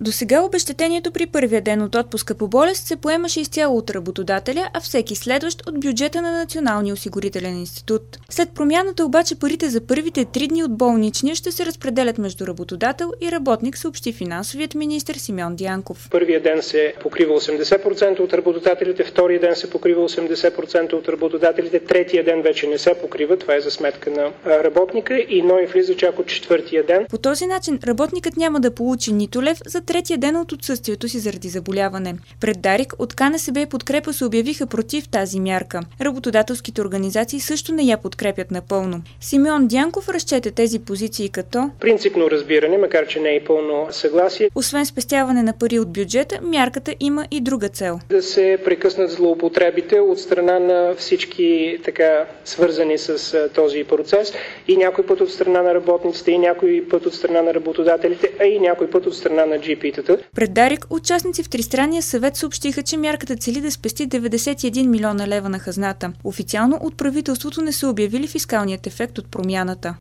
Досега обезщетението при първия ден от отпуска по болест се поемаше изцяло от работодателя, а всеки следващ от бюджета на Националния осигурителен институт. След промяната обаче парите за първите 3 дни от болничния ще се разпределят между работодател и работник, съобщи финансовият министър Симеон Дянков. Първия ден се покрива 80% от работодателите, втория ден се покрива 80% от работодателите, третия ден вече не се покрива, това е за сметка на работника и НОИ влиза чак от четвъртия ден. По този начин работникът няма да получи нито лев за третия ден от отсъствието си заради заболяване. Пред Дарик от КНСБ и Подкрепа се обявиха против тази мярка. Работодателските организации също не я подкрепят напълно. Симеон Дянков разчете тези позиции като принципно разбиране, макар че не е пълно съгласие. Освен спестяване на пари от бюджета, мярката има и друга цел. Да се прекъснат злоупотребите от страна на всички свързани с този процес и някой път от страна на работниците, и някой път от страна на работодателите, а и някой път от страна на GP-тата. Пред Дарик участници в Тристранния съвет съобщиха, че мярката цели да спести 91 милиона лева на хазната. Официално от правителството не са обявили фискалният ефект от промяната.